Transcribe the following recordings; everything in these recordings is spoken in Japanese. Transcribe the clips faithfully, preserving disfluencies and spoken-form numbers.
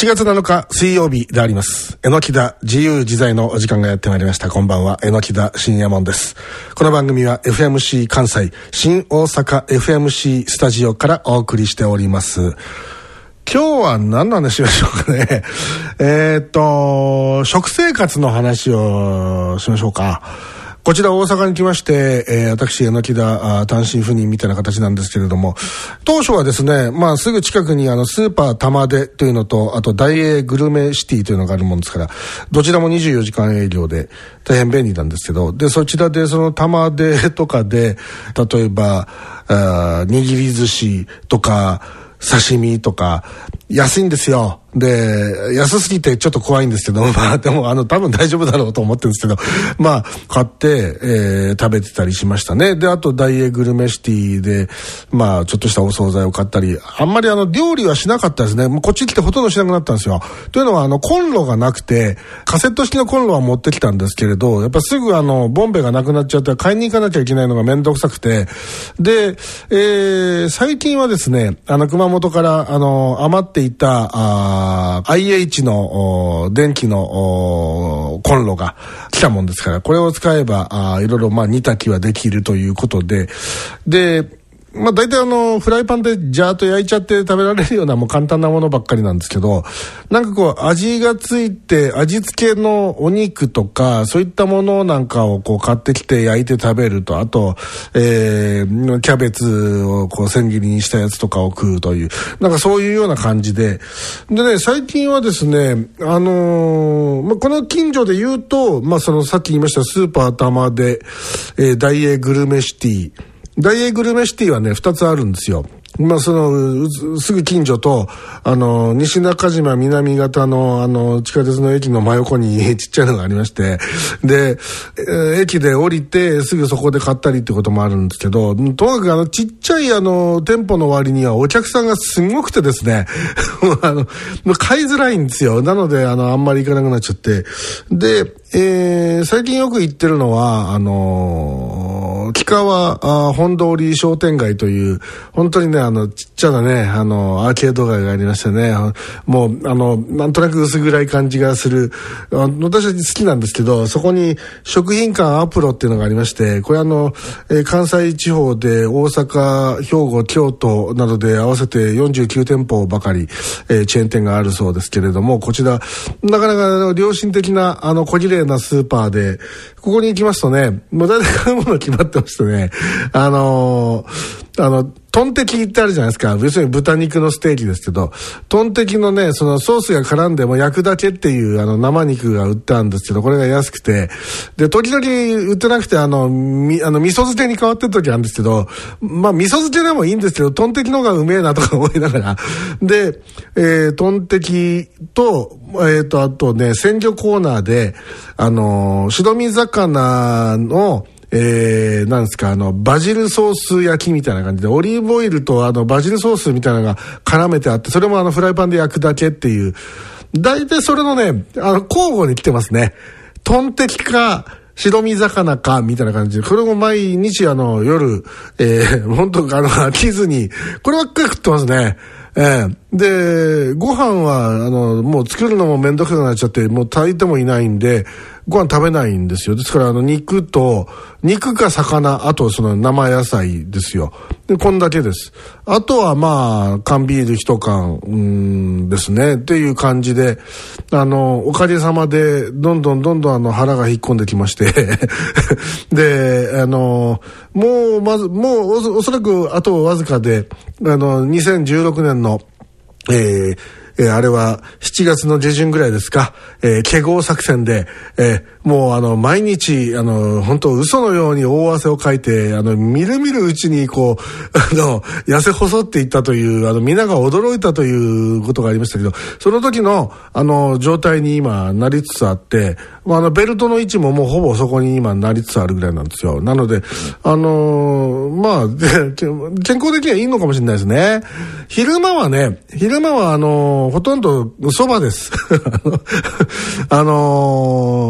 いちがつなのか水曜日であります。えのきだ自由自在のお時間がやってまいりました。こんばんは、えのきだ深夜門です。この番組は エフエムシー 関西新大阪 エフエムシー スタジオからお送りしております。今日は何の話をしましょうかね。えっと食生活の話をしましょうか。こちら大阪に来まして、えー、私、榎田単身赴任みたいな形なんですけれども、当初はですね、まあすぐ近くにあのスーパー玉出というのと、あと大英グルメシティというのがあるもんですから、どちらもにじゅうよじかん営業で大変便利なんですけど、で、そちらでその玉出とかで、例えば、あ握り寿司とか、刺身とか、安いんですよ。で、安すぎてちょっと怖いんですけど、まあでもあの多分大丈夫だろうと思ってるんですけど、まあ買って、えー、食べてたりしましたね。で、あと大英グルメシティで、まあちょっとしたお惣菜を買ったり、あんまりあの料理はしなかったですね。もうこっち来てほとんどしなくなったんですよ。というのはあのコンロがなくて、カセット式のコンロは持ってきたんですけれど、やっぱすぐあのボンベがなくなっちゃって買いに行かなきゃいけないのがめんどくさくて、で、えー、最近はですね、あの熊本からあの余っていた、あ アイエイチ の電気のコンロが来たもんですから、これを使えばあいろいろまあ煮炊きはできるということで、でまあ大体あのフライパンでジャーッと焼いちゃって食べられるようなもう簡単なものばっかりなんですけど、なんかこう味がついて味付けのお肉とかそういったものなんかをこう買ってきて焼いて食べると、あと、えー、キャベツをこう千切りにしたやつとかを食うという、なんかそういうような感じで、でね、最近はですね、あのー、まあ、この近所で言うと、まあそのさっき言いましたスーパー玉で、えー、大英グルメシティ、大英グルメシティはね、二つあるんですよ。まあ、その、すぐ近所と、あの、西中島南方の、あの、地下鉄の駅の真横にちっちゃいのがありまして、で、えー、駅で降りて、すぐそこで買ったりってこともあるんですけど、ともかくあの、ちっちゃいあの、店舗の割にはお客さんがすごくてですね、あの、買いづらいんですよ。なので、あの、あんまり行かなくなっちゃって。で、えー、最近よく行ってるのは、あのー、木川本通り商店街という、本当にね、あの、ちっちゃなね、あの、アーケード街がありましてね、もう、あの、なんとなく薄暗い感じがする、私は好きなんですけど、そこに食品館アプロっていうのがありまして、これあの、えー、関西地方で大阪、兵庫、京都などで合わせてよんじゅうきゅうてんぽばかり、えー、チェーン店があるそうですけれども、こちら、なかなか良心的な、あの、小綺麗なスーパーで、ここに行きますとね、もう大体買うもの決まってましてね、あのー、あの、トンテキってあるじゃないですか。要するに豚肉のステーキですけど、トンテキのね、そのソースが絡んでも焼くだけっていうあの生肉が売ってあるんですけど、これが安くて、で、時々売ってなくてあの、み、あの、味噌漬けに変わってる時あるんですけど、まあ、味噌漬けでもいいんですけど、トンテキの方がうめえなとか思いながら、で、えー、トンテキと、えっと、あとね、鮮魚コーナーで、あの、白身魚の、えー、なんですか、あの、バジルソース焼きみたいな感じで、オリーブオイルとあの、バジルソースみたいなのが絡めてあって、それもあの、フライパンで焼くだけっていう、大体それのね、あの、交互に来てますね。トンテキか、白身魚か、みたいな感じで、これも毎日あの、夜、えー、本当あの、飽きずに、こればっかり食ってますね。えー、で、ご飯は、あの、もう作るのもめんどくさくなっちゃって、もう炊いてもいないんで、ご飯食べないんですよ。ですから、あの、肉と、肉か魚、あとその生野菜ですよ。で、こんだけです。あとはまあ、缶ビール一缶、うーんですね。っていう感じで、あの、おかげさまで、どんどんどんどんあの、腹が引っ込んできまして。で、あの、もう、まず、もうお、おそらく、あとわずかで、あの、にせんじゅうろくねんの、えー、えー、あれはしちがつの下旬ぐらいですか、えー、華豪作戦で、えー、もうあの毎日あの本当嘘のように大汗をかいて、あのみるみるうちにこうあの痩せ細っていったという、あの皆が驚いたということがありましたけど、その時のあの状態に今なりつつあって、まあ、あのベルトの位置ももうほぼそこに今なりつつあるぐらいなんですよ。なのであのー、まあ健康的にはいいのかもしれないですね。昼間はね、昼間はあのー、ほとんどそばです。あのー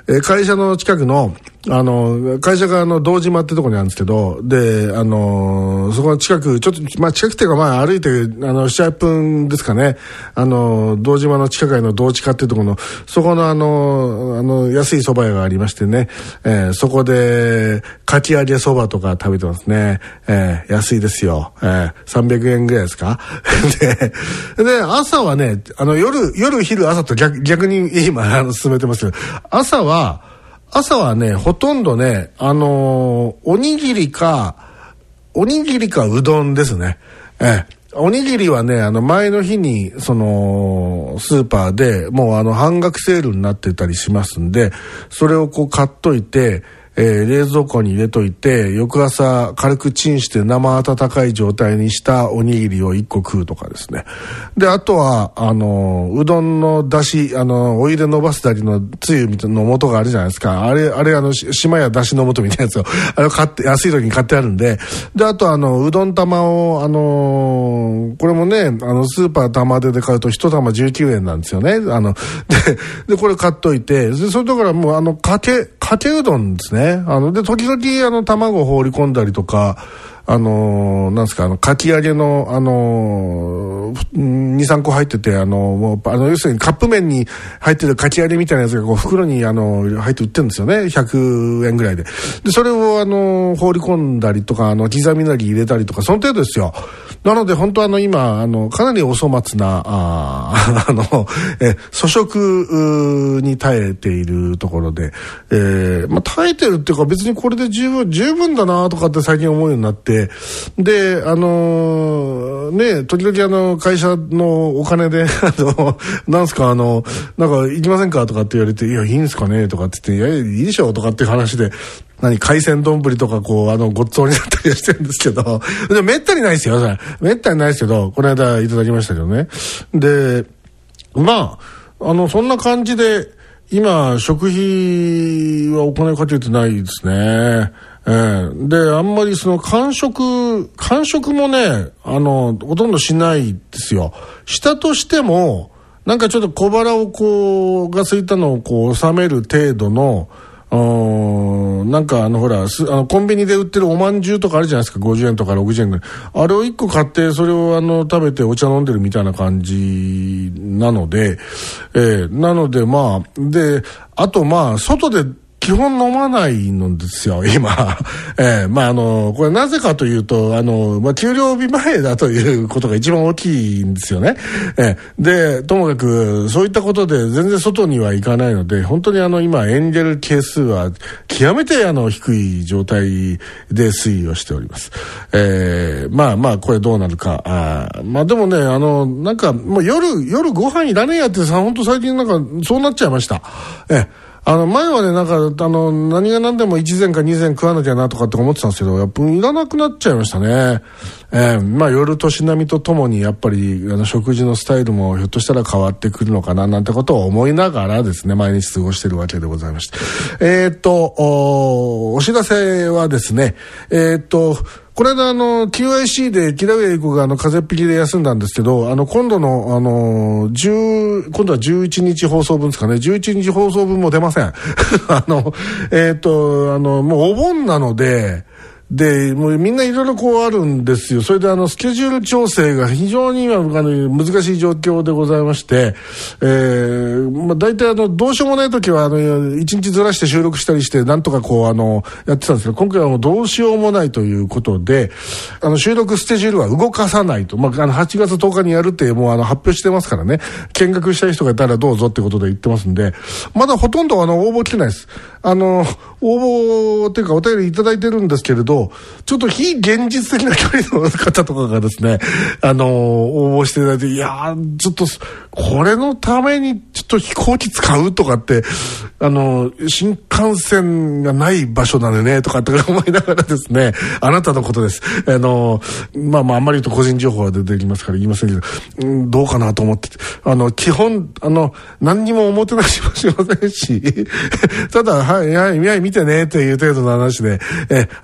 えー、会社の近くの、あの、会社があの、堂島ってとこにあるんですけど、で、あの、そこの近く、ちょっと、まあ、近くっていうか、まあ、歩いて、あの、なな、はっぷんですかね、あの、堂島の地下街の堂地下っていうところの、そこのあの、あの、安い蕎麦屋がありましてね、えー、そこで、かき揚げ蕎麦とか食べてますね。えー、安いですよ。えー、さんびゃくえんぐらいですかで、で、朝はね、あの、夜、夜、昼、朝と逆、逆に今、あの、進めてますけど、朝は、朝はね、ほとんどね、あのー、おにぎりか、おにぎりかうどんですね。ええ。おにぎりはね、あの、前の日に、その、スーパーでもうあの、半額セールになってたりしますんで、それをこう買っといて、えー、冷蔵庫に入れといて、翌朝軽くチンして生温かい状態にしたおにぎりをいっこ食うとかですね。で、あとは、あの、うどんの出汁、あの、お湯で伸ばすだけのつゆの素があるじゃないですか。あれ、あれ、あの、島や出汁の素みたいなやつを、あれを買って、安い時に買ってあるんで、で、あとあの、うどん玉を、あの、これもね、あの、スーパー玉でで買うと一玉じゅうきゅうえんなんですよね。あの、で、で、これ買っといて、で、それだからもう、あの、かけ、かけうどんですね。あの、で、時々、あの、卵を放り込んだりとか、あのー、なんですか、あの、かき揚げの、あのー、に、さんこ入ってて、あの、もう、あの、要するにカップ麺に入ってるかき揚げみたいなやつが、こう、袋に、あの、入って売ってるんですよね。ひゃくえんぐらいで。で、それを、あの、放り込んだりとか、あの、刻みなり入れたりとか、その程度ですよ。なので、本当あの、今、あの、かなりお粗末な、ああの、え、粗食に耐えているところで、えー、まあ、耐えてるっていうか、別にこれで十分、十分だなとかって最近思うようになって、で、あのー、ね、時々あの、会社のお金で、あの、なんすか、あの、なんか、行きませんかとかって言われて、いや、いいんすかねとかって言って、いや、いいでしょとかっていう話で、何、海鮮丼とかこう、あの、ごっつおになったりはしてるんですけど、でもめったにないですよ、それ。めったにないですけど、この間いただきましたけどね。で、まあ、あの、そんな感じで、今、食費はお金かけてないですね。えー、で、あんまりその間食、間食もね、あの、ほとんどしないですよ。したとしても、なんかちょっと小腹をこう、が空いたのをこう、収める程度の、なんかあのほら、あのコンビニで売ってるおまんじゅうとかあるじゃないですか、ごじゅうえんとかろくじゅうえんぐらい。あれをいっこ買って、それをあの、食べてお茶飲んでるみたいな感じなので、えー、なのでまあ、で、あとまあ、外で、基本飲まないのですよ、今。えー、まあ、あの、これなぜかというと、あの、まあ、給料日前だということが一番大きいんですよね。えー、で、ともかく、そういったことで全然外には行かないので、本当にあの、今、エンゲル係数は極めてあの、低い状態で推移をしております。えー、まあまあ、これどうなるか。あまあでもね、あの、なんか、もう夜、夜ご飯いらねえやってさ、本当最近なんか、そうなっちゃいました。えーあの、前はね、なんか、あの、何が何でも一膳か二膳食わなきゃなとかって思ってたんですけど、やっぱいらなくなっちゃいましたね。えー、まあ、夜としなみとともに、やっぱり、あの、食事のスタイルもひょっとしたら変わってくるのかな、なんてことを思いながらですね、毎日過ごしてるわけでございまして。えー、っと、お、お知らせはですね、えー、っと、これであの、キューアイシー で木田上英子があの、風邪っ引きで休んだんですけど、あの、今度のあの、10、今度はじゅういちにち放送分ですかね、じゅういちにち放送分も出ません。あの、えっと、あの、もうお盆なので、で、もうみんないろいろこうあるんですよ。それであの、スケジュール調整が非常に今、あの、難しい状況でございまして、えー、まあ大体あの、どうしようもない時はあの、一日ずらして収録したりして、なんとかこうあの、やってたんですけど、今回はもうどうしようもないということで、あの、収録スケジュールは動かさないと。まあ、あの、はちがつとおかにやるってもうあの、発表してますからね。見学したい人がいたらどうぞってことで言ってますんで、まだほとんどあの、応募来てないです。あの、応募っていうかお便りいただいてるんですけれど、ちょっと非現実的な距離の方とかがですね、あの、応募していただいて、いやー、ちょっと、これのためにちょっと飛行機使うとかって、あの、新幹線がない場所なのね、とかって思いながらですね、あなたのことです。あの、まあまあ、あんまり言うと個人情報が出てきますから言いませんけど、うん、どうかなと思ってて、あの、基本、あの、何にもおもてなしもしませんし、ただ、はい、はい、はい、見てね、っていう程度の話で、え、で、あ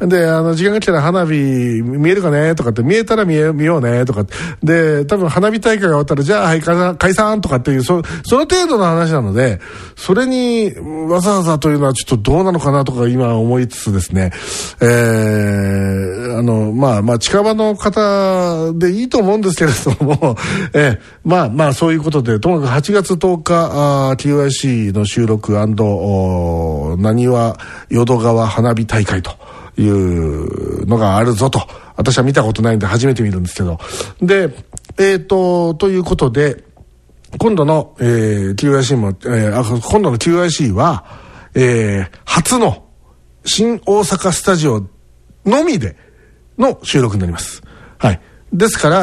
の、時間が来たら花火見えるかねとかって、見えたら見え、見ようねとか。で、多分花火大会が終わったら、じゃあ、はい、解散とかっていう、そ、その程度の話なので、それに、わざわざというのはちょっとどうなのかなとか今思いつつですね、えー、あの、まあまあ、近場の方でいいと思うんですけれども、えー、まあまあ、そういうことで、ともかくはちがつとおか、あ ティーワイシー の収録&なにわ淀川花火大会というのがあるぞと、私は見たことないんで初めて見るんですけど、で、えーと、ということで、今度の、えー、ティーワイシー も、えー、あ今度の ティーワイシー は、えー、初の新大阪スタジオのみでの収録になります。はい。ですから、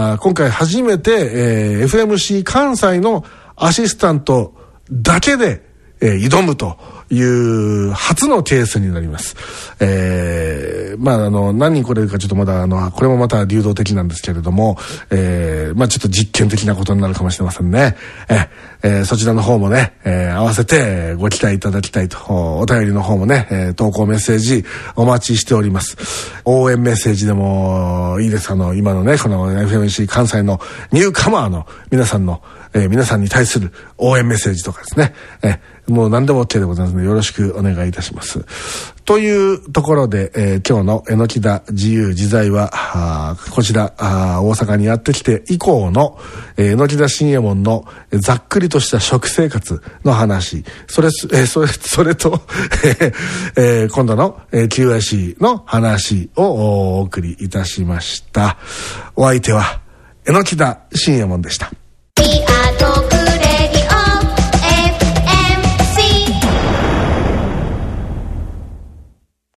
あ今回初めて、えー、エフエムシー 関西のアシスタントだけで、えー、挑むという初のケースになります。えー、まあ、あの、何人来れるかちょっとまだ、あの、これもまた流動的なんですけれども、えー、まあ、ちょっと実験的なことになるかもしれませんね。ええー、そちらの方もね、えー、合わせてご期待いただきたいと、お便りの方もね、えー、投稿メッセージお待ちしております。応援メッセージでもいいです。あの、今のね、この エフエムシー 関西のニューカマーの皆さんの、えー、皆さんに対する応援メッセージとかですね、えーもう何でも OK でございますのでよろしくお願いいたします。というところで、えー、今日の榎田自由自在はこちら大阪にやってきて以降の、えー、榎田信右衛門のざっくりとした食生活の話、それ、えー、それ、それと、えー、今度の ティーワイシー の話をお送りいたしました。お相手は榎田信右衛門でした。